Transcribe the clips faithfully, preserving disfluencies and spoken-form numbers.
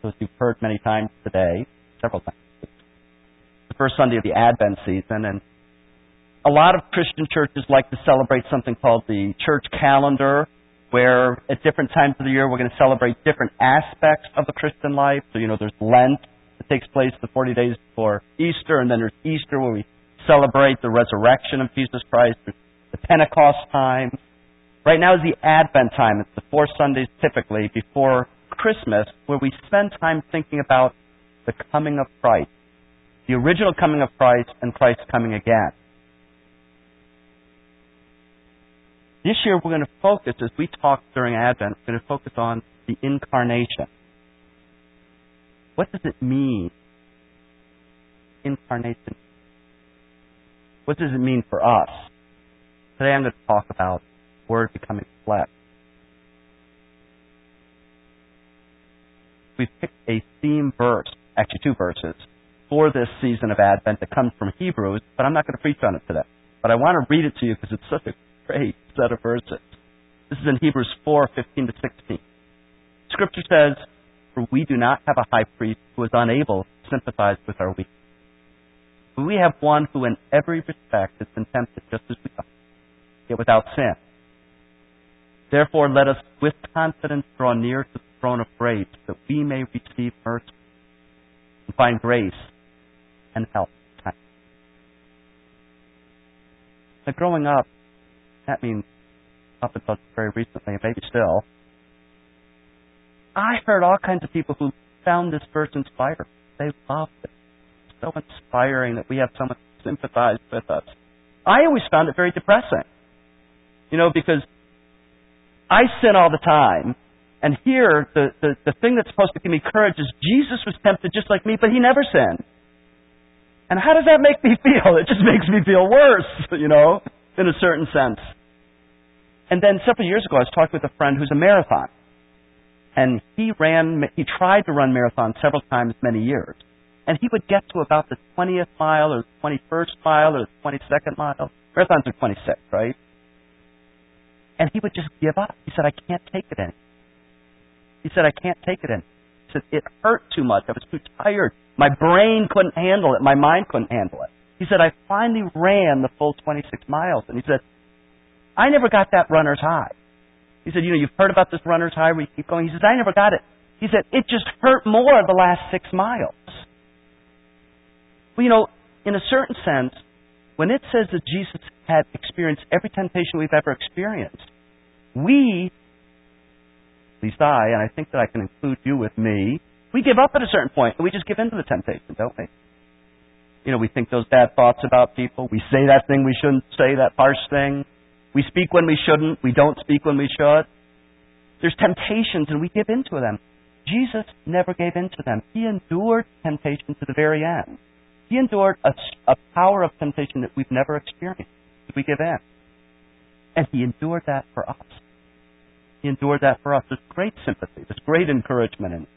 as you've heard many times today, several times. It's the first Sunday of the Advent season, and a lot of Christian churches like to celebrate something called the church calendar, where at different times of the year we're going to celebrate different aspects of the Christian life. So, you know, there's Lent that takes place the forty days before Easter, and then there's Easter where we celebrate the resurrection of Jesus Christ. There's the Pentecost time. Right now is the Advent time. It's the four Sundays typically before Christmas, where we spend time thinking about the coming of Christ, the original coming of Christ and Christ's coming again. This year we're going to focus, as we talk during Advent, we're going to focus on the incarnation. What does it mean, incarnation? What does it mean for us? Today I'm going to talk about the Word becoming flesh. We've picked a theme verse, actually two verses, for this season of Advent that comes from Hebrews, but I'm not going to preach on it today. But I want to read it to you because it's such a great set of verses. This is in Hebrews four, fifteen to sixteen. Scripture says, "For we do not have a high priest who is unable to sympathize with our weakness. But we have one who in every respect has been tempted just as we are, yet without sin. Therefore let us with confidence draw near to the throne of grace, that we may receive mercy and find grace and help." Now, growing up, that means up until very recently, and maybe still, I heard all kinds of people who found this verse inspiring. They loved it. It's so inspiring that we have someone who sympathized with us. I always found it very depressing. You know, because I sin all the time, and here, the, the, the thing that's supposed to give me courage is Jesus was tempted just like me, but he never sinned. And how does that make me feel? It just makes me feel worse, you know, in a certain sense. And then several years ago, I was talking with a friend who's a marathon. And he ran, he tried to run marathons several times, many years. And he would get to about the twentieth mile or the twenty-first mile or the twenty-second mile. Marathons are twenty-six, right? And he would just give up. He said, "I can't take it anymore." He said, "I can't take it anymore." He said, "It hurt too much. I was too tired. My brain couldn't handle it. My mind couldn't handle it." He said, "I finally ran the full twenty-six miles. And he said, "I never got that runner's high." He said, "You know, you've heard about this runner's high where you keep going." He says, "I never got it." He said, "It just hurt more the last six miles." Well, you know, in a certain sense, when it says that Jesus had experienced every temptation we've ever experienced, we, at least I, and I think that I can include you with me, we give up at a certain point, and we just give in to the temptation, don't we? You know, we think those bad thoughts about people. We say that thing we shouldn't say, that harsh thing. We speak when we shouldn't. We don't speak when we should. There's temptations, and we give in to them. Jesus never gave in to them. He endured temptation to the very end. He endured a, a power of temptation that we've never experienced. We give in. And he endured that for us. He endured that for us. There's great sympathy. There's great encouragement in it.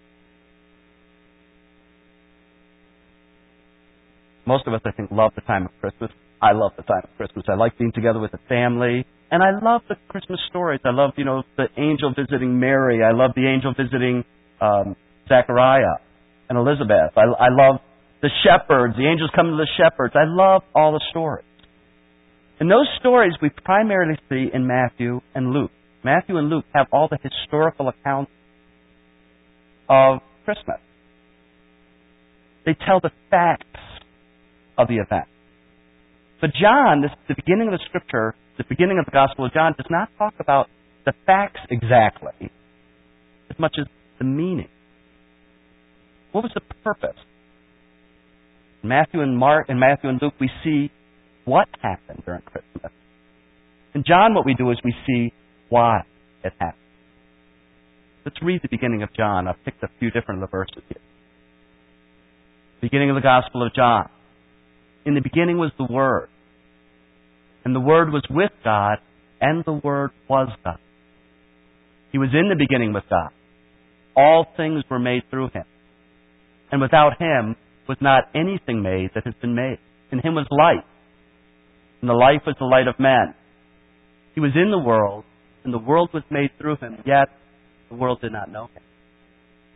Most of us, I think, love the time of Christmas. I love the time of Christmas. I like being together with the family. And I love the Christmas stories. I love, you know, the angel visiting Mary. I love the angel visiting um, Zechariah and Elizabeth. I, I love the shepherds, the angels coming to the shepherds. I love all the stories. And those stories we primarily see in Matthew and Luke. Matthew and Luke have all the historical accounts of Christmas. They tell the facts of the event. But John, this, the beginning of the Scripture, the beginning of the Gospel of John, does not talk about the facts exactly as much as the meaning. What was the purpose? In Matthew and Mark and Matthew and Luke, we see what happened during Christmas. In John, what we do is we see why it happened. Let's read the beginning of John. I've picked a few different of the verses here. Beginning of the Gospel of John. In the beginning was the Word, and the Word was with God, and the Word was God. He was in the beginning with God. All things were made through Him, and without Him was not anything made that has been made. In Him was light, and the life was the light of men. He was in the world, and the world was made through Him, yet the world did not know Him. He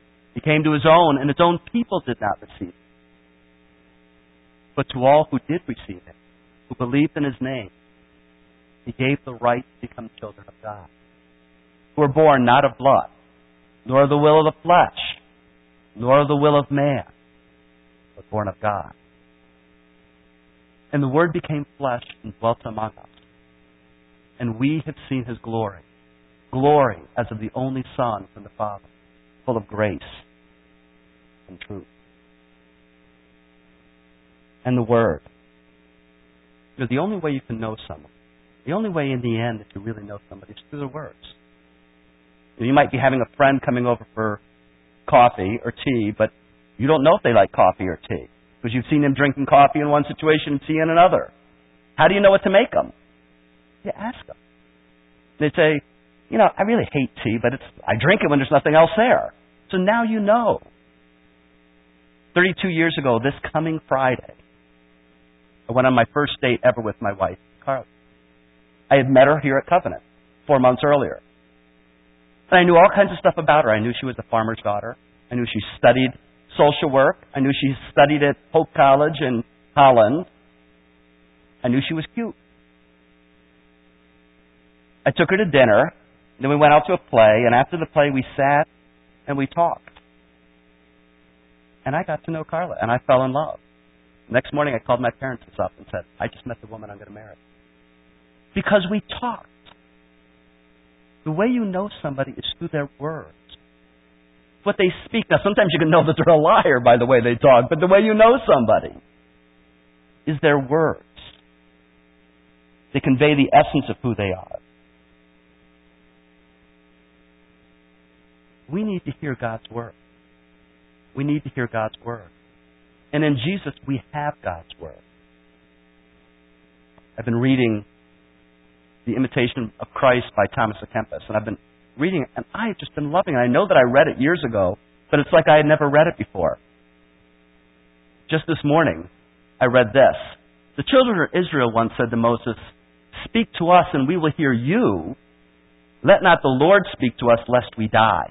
came to his own, and his own people did not receive him. But to all who did receive him, who believed in his name, he gave the right to become children of God, who were born not of blood, nor of the will of the flesh, nor of the will of man, but born of God. And the Word became flesh and dwelt among us. And we have seen his glory, glory as of the only Son from the Father, full of grace and truth. And the Word. You know, the only way you can know someone, the only way in the end that you really know somebody is through their words. You might be having a friend coming over for coffee or tea, but you don't know if they like coffee or tea because you've seen them drinking coffee in one situation and tea in another. How do you know what to make them? You ask them. They say, you know, I really hate tea, but it's I drink it when there's nothing else there. So now you know. thirty-two years ago, this coming Friday, I went on my first date ever with my wife, Carla. I had met her here at Covenant four months earlier. And I knew all kinds of stuff about her. I knew she was a farmer's daughter. I knew she studied social work. I knew she studied at Hope College in Holland. I knew she was cute. I took her to dinner. Then we went out to a play. And after the play, we sat and we talked. And I got to know Carla. And I fell in love. Next morning, I called my parents up and said, I just met the woman I'm going to marry. Because we talked. The way you know somebody is through their words. What they speak. Now, sometimes you can know that they're a liar by the way they talk, but the way you know somebody is their words. They convey the essence of who they are. We need to hear God's word. We need to hear God's word. And in Jesus, we have God's word. I've been reading The Imitation of Christ by Thomas à Kempis, and I've been reading it, and I've just been loving it. I know that I read it years ago, but it's like I had never read it before. Just this morning, I read this. The children of Israel once said to Moses, "Speak to us, and we will hear you. Let not the Lord speak to us, lest we die."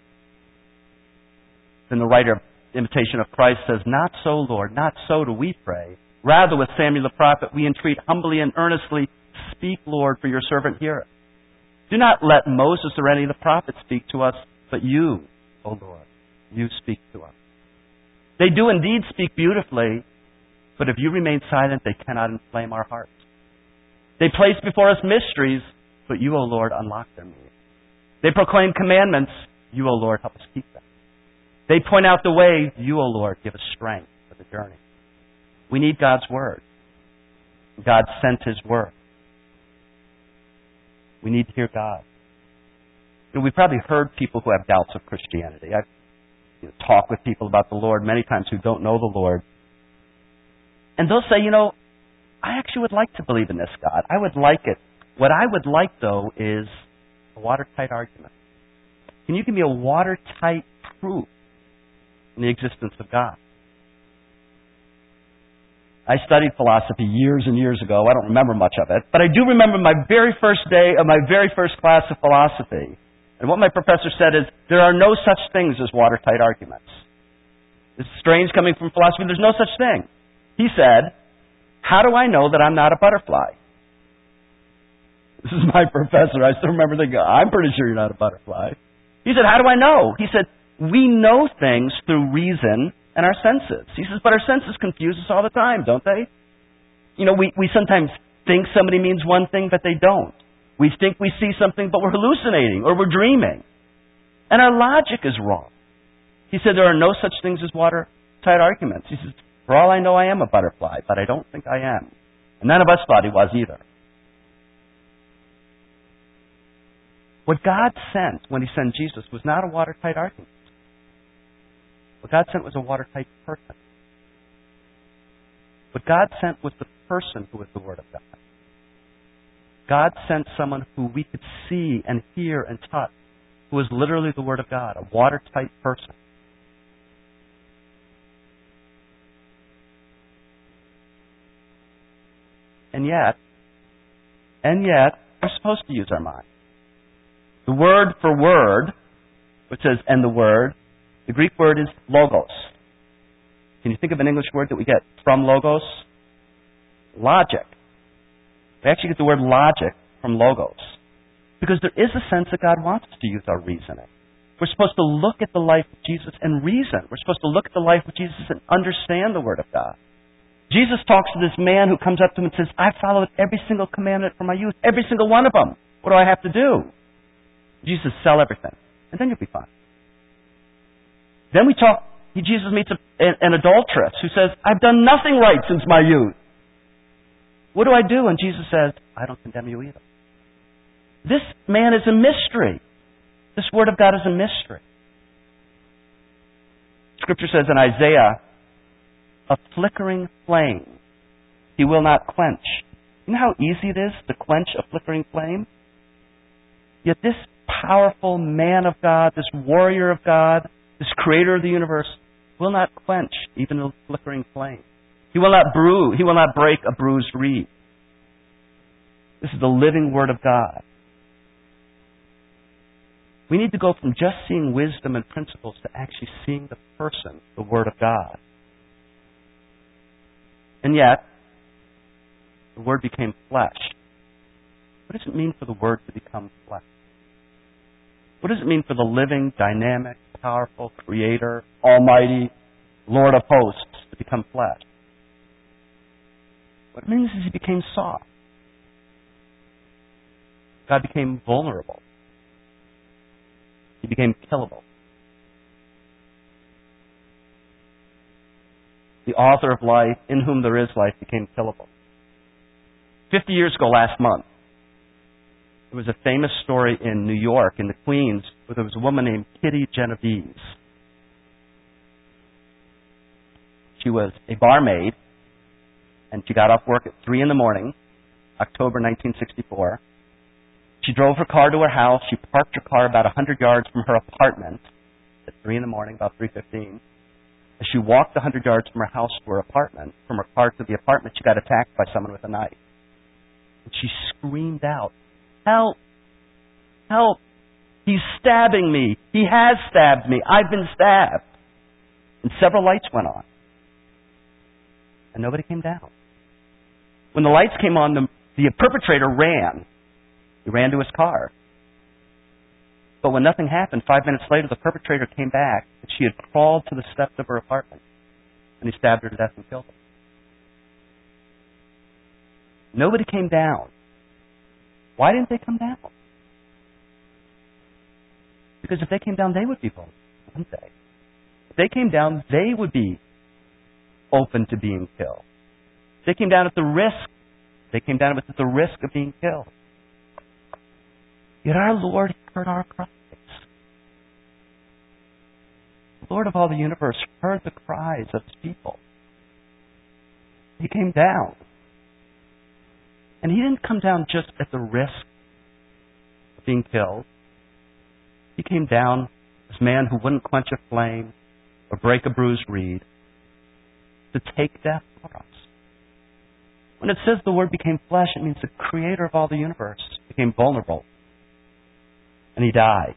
Then the writer of Imitation of Christ says, "Not so, Lord, not so do we pray. Rather, with Samuel the prophet, we entreat humbly and earnestly, speak, Lord, for your servant heareth. Do not let Moses or any of the prophets speak to us, but you, O Lord, you speak to us. They do indeed speak beautifully, but if you remain silent, they cannot inflame our hearts. They place before us mysteries, but you, O Lord, unlock their meaning. They proclaim commandments, you, O Lord, help us keep them. They point out the way, you, O Lord, give us strength for the journey." We need God's word. God sent his word. We need to hear God. You know, we've probably heard people who have doubts of Christianity. I've you know, talked with people about the Lord many times who don't know the Lord. And they'll say, you know, I actually would like to believe in this God. I would like it. What I would like, though, is a watertight argument. Can you give me a watertight proof in the existence of God? I studied philosophy years and years ago. I don't remember much of it. But I do remember my very first day of my very first class of philosophy. And what my professor said is, there are no such things as watertight arguments. It's strange coming from philosophy. There's no such thing. He said, how do I know that I'm not a butterfly? This is my professor. I still remember thinking, I'm pretty sure you're not a butterfly. He said, how do I know? He said, we know things through reason and our senses. He says, but our senses confuse us all the time, don't they? You know, we, we sometimes think somebody means one thing, but they don't. We think we see something, but we're hallucinating or we're dreaming. And our logic is wrong. He said, there are no such things as watertight arguments. He says, for all I know, I am a butterfly, but I don't think I am. And none of us thought he was either. What God sent when he sent Jesus was not a watertight argument. What God sent was a watertight person. What God sent was the person who was the Word of God. God sent someone who we could see and hear and touch, who was literally the Word of God, a watertight person. And yet, and yet, we're supposed to use our mind. The word for word, which says, and the Word, The Greek word is logos. Can you think of an English word that we get from logos? Logic. We actually get the word logic from logos. Because there is a sense that God wants us to use our reasoning. We're supposed to look at the life of Jesus and reason. We're supposed to look at the life of Jesus and understand the Word of God. Jesus talks to this man who comes up to him and says, I followed every single commandment from my youth, every single one of them. What do I have to do? Jesus, sell everything, and then you'll be fine. Then we talk, Jesus meets a, an adulteress who says, I've done nothing right since my youth. What do I do? And Jesus says, I don't condemn you either. This man is a mystery. This Word of God is a mystery. Scripture says in Isaiah, a flickering flame he will not quench. You know how easy it is to quench a flickering flame? Yet this powerful man of God, this warrior of God, this creator of the universe, will not quench even a flickering flame. He will not bruise, he will not break a bruised reed. This is the living Word of God. We need to go from just seeing wisdom and principles to actually seeing the person, the Word of God. And yet, the Word became flesh. What does it mean for the Word to become flesh? What does it mean for the living, dynamic, powerful, creator, almighty, Lord of hosts to become flesh? What it means is He became soft. God became vulnerable. He became killable. The author of life, in whom there is life, became killable. Fifty years ago last month, there was a famous story in New York, in the Queens, where there was a woman named Kitty Genovese. She was a barmaid, and she got off work at three in the morning, October nineteen sixty-four. She drove her car to her house. She parked her car about one hundred yards from her apartment at three in the morning, about three fifteen. As she walked one hundred yards from her house to her apartment, from her car to the apartment, she got attacked by someone with a knife. And she screamed out, "Help! Help! He's stabbing me! He has stabbed me! I've been stabbed!" And several lights went on. And nobody came down. When the lights came on, the, the perpetrator ran. He ran to his car. But when nothing happened, five minutes later, the perpetrator came back, and she had crawled to the steps of her apartment, and he stabbed her to death and killed her. Nobody came down. Why didn't they come down? Because if they came down, they would be vulnerable, wouldn't they? If they came down, they would be open to being killed. If they came down at the risk, they came down at the risk of being killed. Yet our Lord heard our cries. The Lord of all the universe heard the cries of His people. He came down. And He didn't come down just at the risk of being killed. He came down as a man who wouldn't quench a flame or break a bruised reed to take death for us. When it says the Word became flesh, it means the Creator of all the universe became vulnerable. And He died.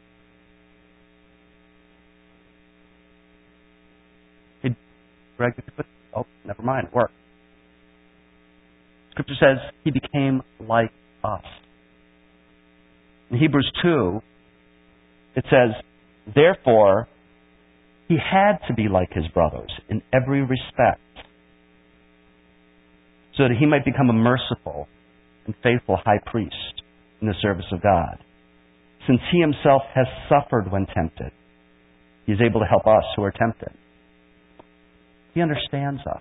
Hey, Greg, did you put... Oh, never mind. It worked. Scripture says He became like us. In Hebrews two, it says, therefore, He had to be like His brothers in every respect, so that He might become a merciful and faithful high priest in the service of God. Since He Himself has suffered when tempted, He is able to help us who are tempted. He understands us.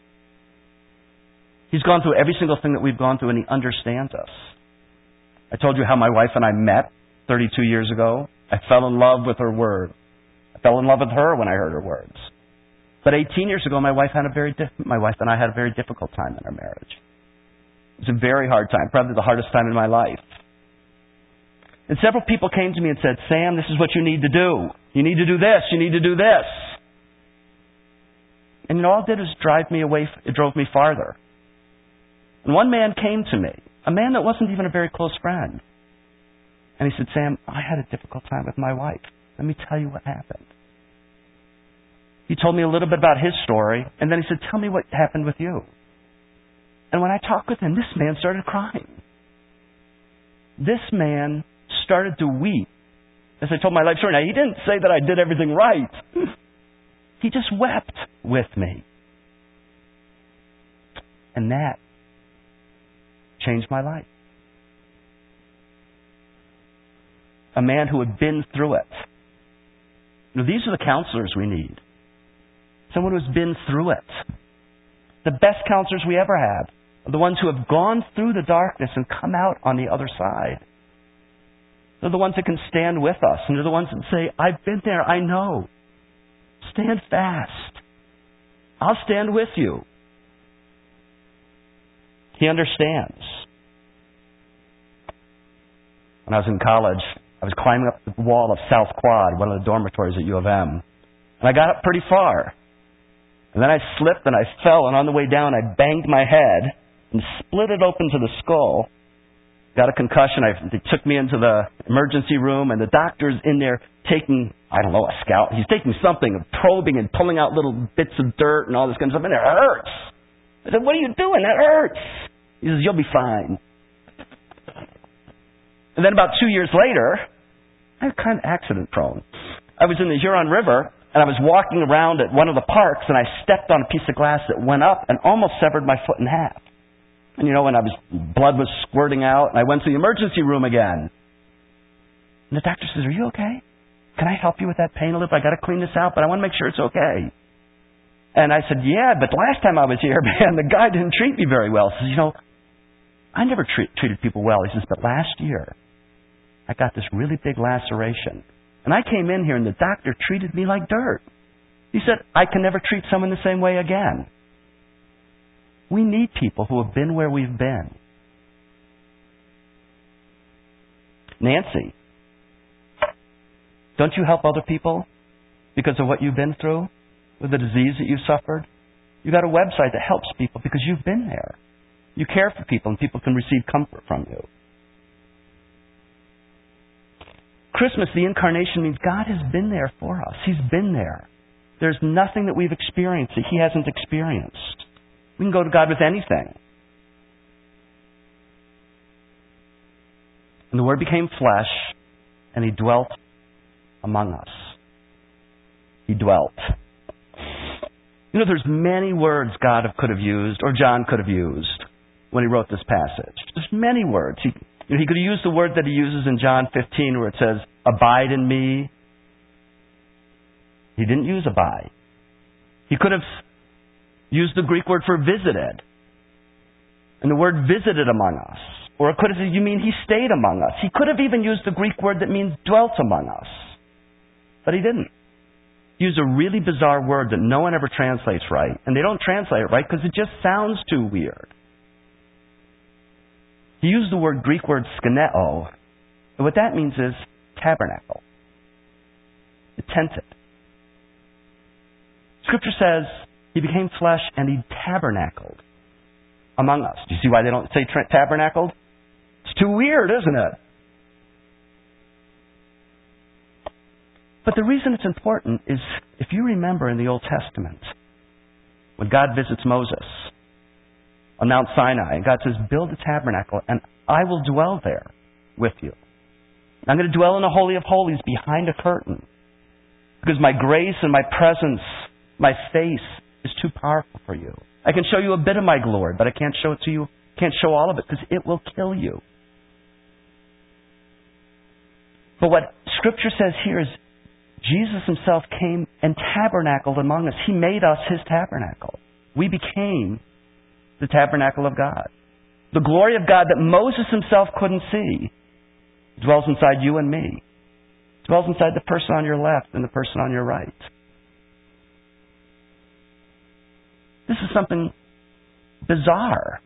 He's gone through every single thing that we've gone through, and He understands us. I told you how my wife and I met thirty-two years ago. I fell in love with her word. I fell in love with her when I heard her words. But eighteen years ago, my wife had a very diff- my wife and I had a very difficult time in our marriage. It was a very hard time, probably the hardest time in my life. And several people came to me and said, Sam, this is what you need to do. You need to do this. You need to do this. And you know, all it did was drive me away. It drove me farther. And one man came to me, a man that wasn't even a very close friend. And he said, Sam, I had a difficult time with my wife. Let me tell you what happened. He told me a little bit about his story, and then he said, tell me what happened with you. And when I talked with him, this man started crying. This man started to weep as I told my life story. Now, he didn't say that I did everything right. He just wept with me. And that changed my life. A man who had been through it. You know, these are the counselors we need. Someone who's been through it. The best counselors we ever had are the ones who have gone through the darkness and come out on the other side. They're the ones that can stand with us. And they're the ones that say, I've been there, I know. Stand fast. I'll stand with you. He understands. When I was in college, I was climbing up the wall of South Quad, one of the dormitories at U of M. And I got up pretty far. And then I slipped and I fell, and on the way down I banged my head and split it open to the skull. Got a concussion. I, they took me into the emergency room, and the doctor's in there taking, I don't know, a scout. He's taking something, probing and pulling out little bits of dirt and all this kind of stuff, and it hurts. I said, what are you doing? That hurts. He says, you'll be fine. And then about two years later, I'm kind of accident prone. I was in the Huron River, and I was walking around at one of the parks, and I stepped on a piece of glass that went up and almost severed my foot in half. And you know, when I was, blood was squirting out, and I went to the emergency room again. And the doctor says, are you okay? Can I help you with that pain a little? I got to clean this out, but I want to make sure it's okay. And I said, yeah, but last time I was here, man, the guy didn't treat me very well. He says, you know, I never treat, treated people well. He says, but last year, I got this really big laceration. And I came in here, and the doctor treated me like dirt. He said, I can never treat someone the same way again. We need people who have been where we've been. Nancy, don't you help other people because of what you've been through, with the disease that you've suffered? You've got a website that helps people because you've been there. You care for people, and people can receive comfort from you. Christmas, the incarnation, means God has been there for us. He's been there. There's nothing that we've experienced that He hasn't experienced. We can go to God with anything. And the Word became flesh, and He dwelt among us. He dwelt. You know, there's many words God could have used, or John could have used, when he wrote this passage. There's many words. He, you know, he could have used the word that he uses in John fifteen, where it says, abide in me. He didn't use abide. He could have used the Greek word for visited. And the word visited among us. Or it could have said, you mean He stayed among us. He could have even used the Greek word that means dwelt among us. But He didn't. He used a really bizarre word that no one ever translates right. And they don't translate it right because it just sounds too weird. He used the word Greek word skeneo. And what that means is tabernacle. It tented. Scripture says He became flesh and He tabernacled among us. Do you see why they don't say tra- tabernacled? It's too weird, isn't it? But the reason it's important is, if you remember in the Old Testament, when God visits Moses on Mount Sinai, and God says, build a tabernacle, and I will dwell there with you. I'm going to dwell in the Holy of Holies behind a curtain, because my grace and my presence, my face, is too powerful for you. I can show you a bit of my glory, but I can't show it to you, can't show all of it, because it will kill you. But what Scripture says here is, Jesus Himself came and tabernacled among us. He made us His tabernacle. We became the tabernacle of God. The glory of God that Moses himself couldn't see dwells inside you and me. Dwells inside the person on your left and the person on your right. This is something bizarre.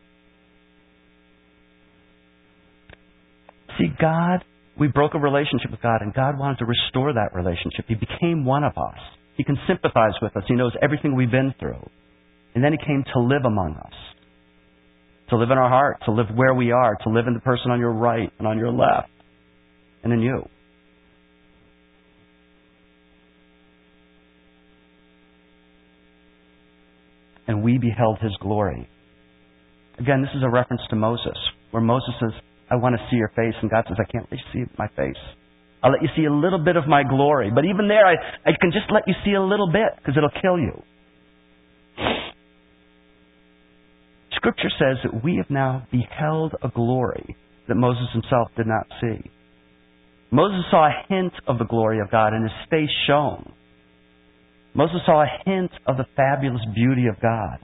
See, God, we broke a relationship with God, and God wanted to restore that relationship. He became one of us. He can sympathize with us. He knows everything we've been through. And then He came to live among us. To live in our heart, to live where we are, to live in the person on your right and on your left, and in you. and we beheld his glory. Again, this is a reference to Moses, where Moses says, I want to see your face, and God says, I can't let you see my face. I'll let you see a little bit of my glory. But even there, I, I can just let you see a little bit, because it'll kill you. Scripture says that we have now beheld a glory that Moses himself did not see. Moses saw a hint of the glory of God, and his face shone. Moses saw a hint of the fabulous beauty of God.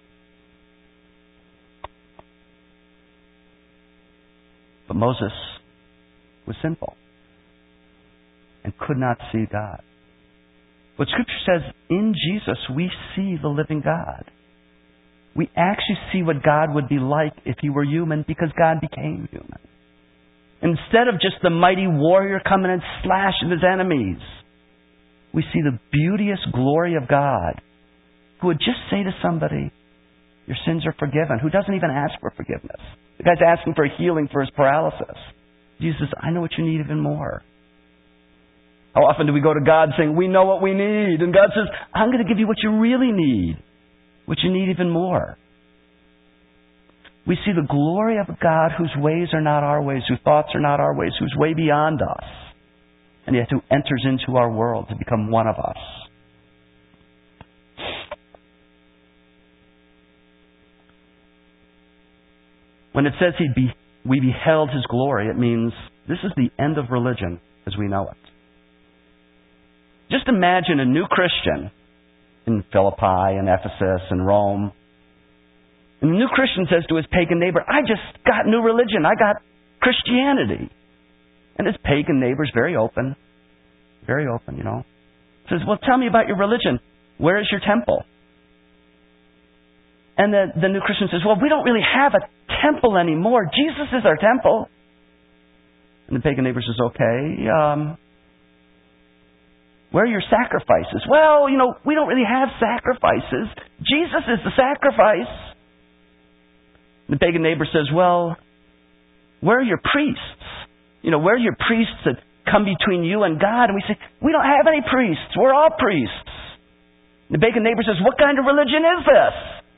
But Moses was sinful and could not see God. But Scripture says, in Jesus we see the living God. We actually see what God would be like if he were human, because God became human. Instead of just the mighty warrior coming and slashing his enemies, we see the beauteous glory of God, who would just say to somebody, your sins are forgiven, who doesn't even ask for forgiveness. The guy's asking for healing for his paralysis. Jesus says, I know what you need even more. How often do we go to God saying, we know what we need? And God says, I'm going to give you what you really need, what you need even more. We see the glory of a God whose ways are not our ways, whose thoughts are not our ways, who's way beyond us, and yet who enters into our world to become one of us. When it says he be, we beheld his glory, it means this is the end of religion as we know it. Just imagine a new Christian in Philippi and Ephesus and Rome. And the new Christian says to his pagan neighbor, I just got new religion. I got Christianity. And his pagan neighbor's very open. Very open, you know. Says, well, tell me about your religion. Where is your temple? And the, the new Christian says, well, we don't really have a temple anymore. Jesus is our temple. And the pagan neighbor says, okay, um, where are your sacrifices? Well, you know, we don't really have sacrifices. Jesus is the sacrifice. And the pagan neighbor says, well, where are your priests? You know, where are your priests that come between you and God? And we say, we don't have any priests. We're all priests. And the pagan neighbor says, what kind of religion is this?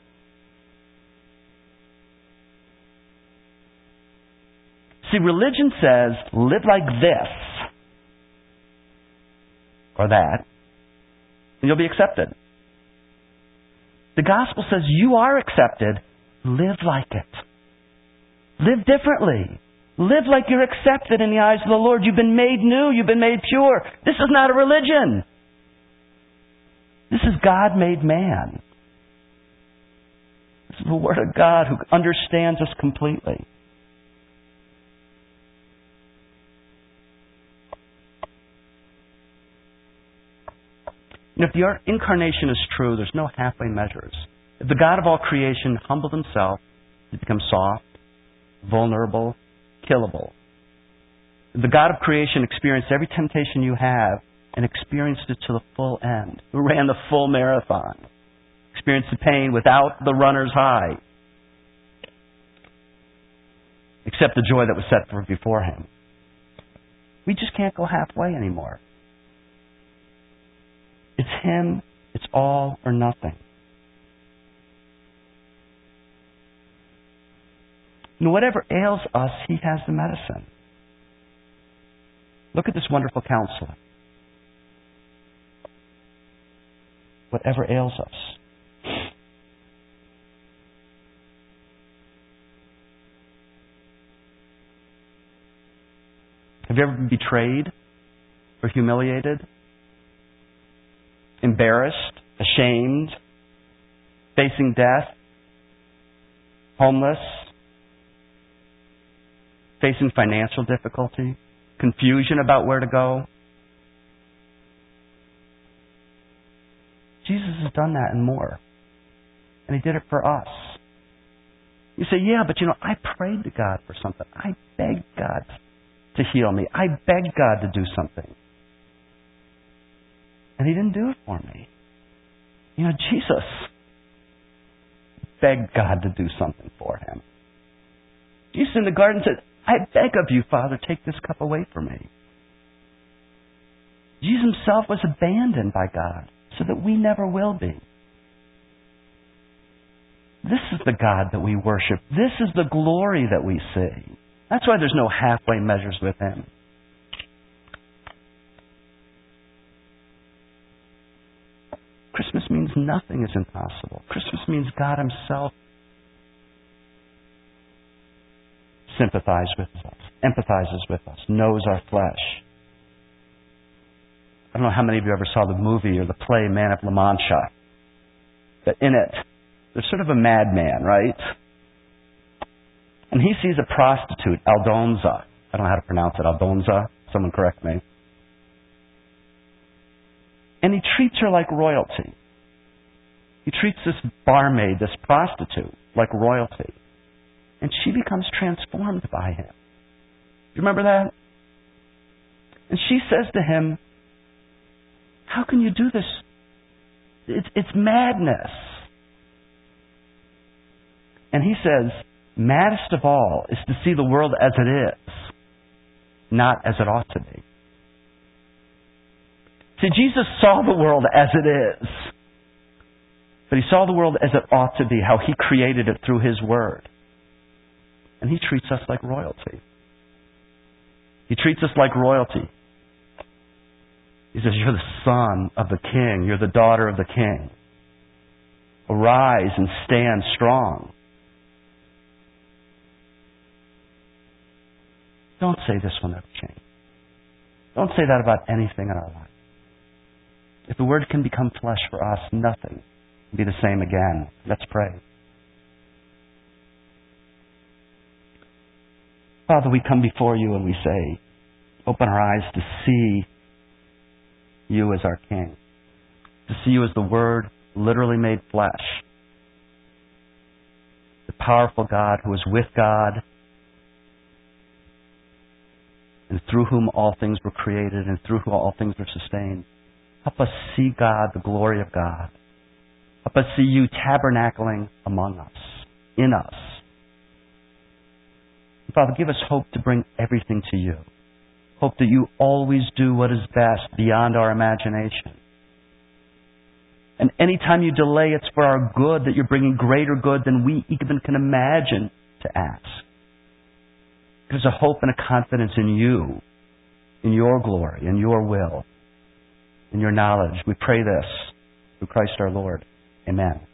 See, religion says, live like this or that, and you'll be accepted. The gospel says you are accepted. Live like it. Live differently. Live like you're accepted in the eyes of the Lord. You've been made new. You've been made pure. This is not a religion. This is God made man. This is the Word of God who understands us completely. And if the incarnation is true, there's no halfway measures. If the God of all creation humbled himself to become soft, vulnerable, killable, if the God of creation experienced every temptation you have and experienced it to the full end, who ran the full marathon, experienced the pain without the runner's high, except the joy that was set for before him, we just can't go halfway anymore. It's him, it's all or nothing. And whatever ails us, he has the medicine. Look at this wonderful counselor. Whatever ails us. Have you ever been betrayed or humiliated? Embarrassed, ashamed, facing death, homeless, facing financial difficulty, confusion about where to go? Jesus has done that and more. And he did it for us. You say, yeah, but you know, I prayed to God for something. I begged God to heal me. I begged God to do something. And he didn't do it for me. You know, Jesus begged God to do something for him. Jesus in the garden said, I beg of you, Father, take this cup away from me. Jesus himself was abandoned by God so that we never will be. This is the God that we worship. This is the glory that we see. That's why there's no halfway measures with Him. Christmas means nothing is impossible. Christmas means God Himself sympathizes with us, empathizes with us, knows our flesh. I don't know how many of you ever saw the movie or the play Man of La Mancha. But in it, there's sort of a madman, right? And he sees a prostitute, Aldonza. I don't know how to pronounce it, Aldonza. Someone correct me. And he treats her like royalty. He treats this barmaid, this prostitute, like royalty. And she becomes transformed by him. Do you remember that? And she says to him, how can you do this? It's, it's madness. And he says, maddest of all is to see the world as it is, not as it ought to be. See, Jesus saw the world as it is, but He saw the world as it ought to be, how He created it through His Word. And He treats us like royalty. He treats us like royalty. He says, you're the son of the King. You're the daughter of the King. Arise and stand strong. Don't say this will never change. Don't say that about anything in our life. If the Word can become flesh for us, nothing can be the same again. Let's pray. Father, we come before You and we say, open our eyes to see You as our King, to see You as the Word literally made flesh, the powerful God who is with God, and through whom all things were created and through whom all things were sustained. Help us see God, the glory of God. Help us see You tabernacling among us, in us. And Father, give us hope to bring everything to You. Hope that You always do what is best beyond our imagination. And anytime You delay, it's for our good, that You're bringing greater good than we even can imagine to ask. There's a hope and a confidence in You, in Your glory, in Your will, in Your knowledge. We pray this through Christ our Lord. Amen.